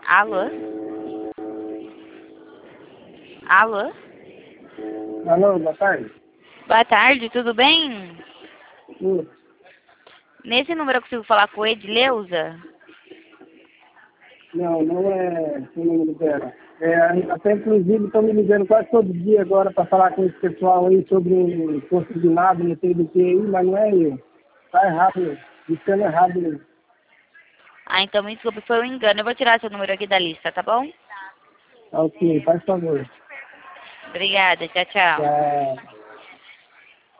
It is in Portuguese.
Alô? Alô? Alô, boa tarde. Boa tarde, tudo bem? Sim. Nesse número eu consigo falar com o Edileuza? Não, não é o número dela. Até inclusive estão me ligando quase todo dia agora para falar com esse pessoal aí sobre um curso de nada, não sei do que aí, mas não é eu. Tá errado, discando errado mesmo. Ah, então me desculpe, foi um engano. Eu vou tirar seu número aqui da lista, tá bom? Tá ok, faz favor. Obrigada, tchau, tchau. Tchau.